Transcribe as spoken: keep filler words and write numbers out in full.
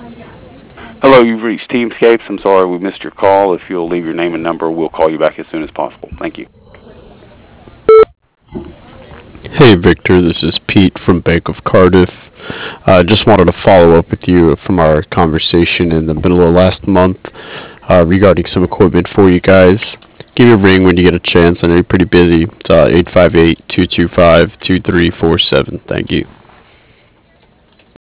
Hello, you've reached Teamscapes. I'm sorry we missed your call. If you'll leave your name and number, we'll call you back as soon as possible. Thank you. Hey Victor, this is Pete from Bank of Cardiff. I uh, just wanted to follow up with you from our conversation in the middle of last month uh, regarding some equipment for you guys. Give me a ring when you get a chance. I know you're pretty busy. It's uh, eight five eight, two two five, two three four seven. Thank you.